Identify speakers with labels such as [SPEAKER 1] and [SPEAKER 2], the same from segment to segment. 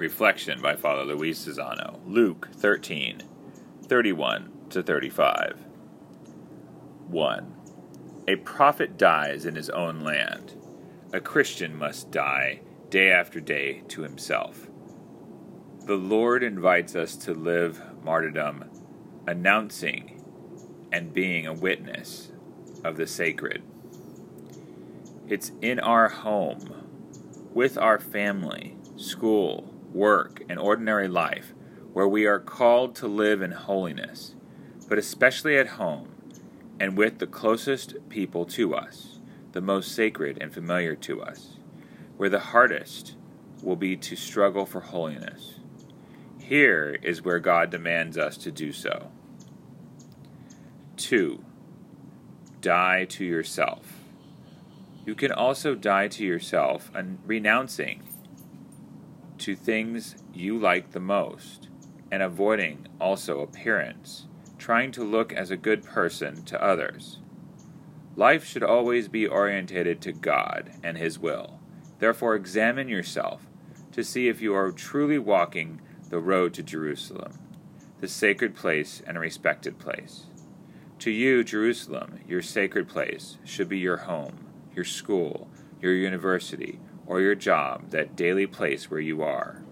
[SPEAKER 1] Reflection by Father Luis Cesano. Luke 13:31-35. 1. A prophet dies in his own land. A Christian must die day after day to himself. The Lord invites us to live martyrdom, announcing and being a witness of the sacred. It's in our home, with our family, school, work, and ordinary life, where we are called to live in holiness, but especially at home and with the closest people to us, the most sacred and familiar to us, where the hardest will be to struggle for holiness. Here is where God demands us to do so. 2. Die to yourself. You can also die to yourself and renouncing to things you like the most, and avoiding also appearance, trying to look as a good person to others. Life should always be orientated to God and His will. Therefore, examine yourself to see if you are truly walking the road to Jerusalem, the sacred place and respected place. To you, Jerusalem, your sacred place, should be your home, your school, your university, or your job, that daily place where you are.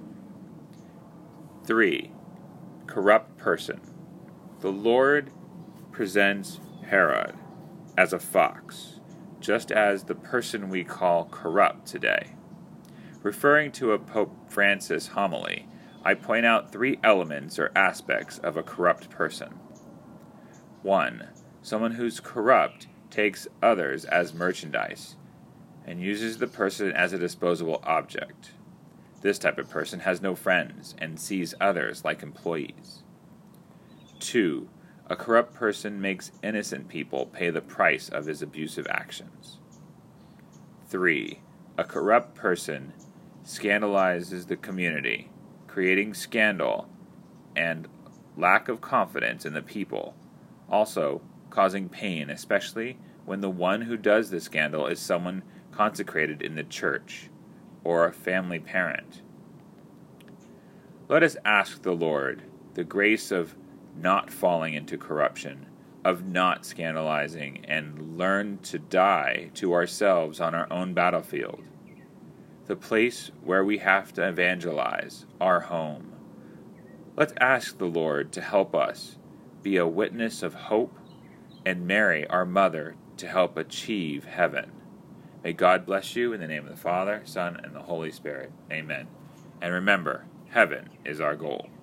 [SPEAKER 1] 3. Corrupt person. The Lord presents Herod as a fox, just as the person we call corrupt today. Referring to a Pope Francis homily, I point out 3 elements or aspects of a corrupt person. 1. Someone who's corrupt takes others as merchandise and uses the person as a disposable object. This type of person has no friends and sees others like employees. 2. A corrupt person makes innocent people pay the price of his abusive actions. 3. A corrupt person scandalizes the community, creating scandal and lack of confidence in the people, also causing pain, especially when the one who does the scandal is someone consecrated in the church or a family parent. Let us ask the Lord the grace of not falling into corruption, of not scandalizing, and learn to die to ourselves on our own battlefield, the place where we have to evangelize, our home. Let's ask the Lord to help us be a witness of hope, and Mary, our mother, to help achieve heaven. May God bless you in the name of the Father, Son, and the Holy Spirit. Amen. And remember, heaven is our goal.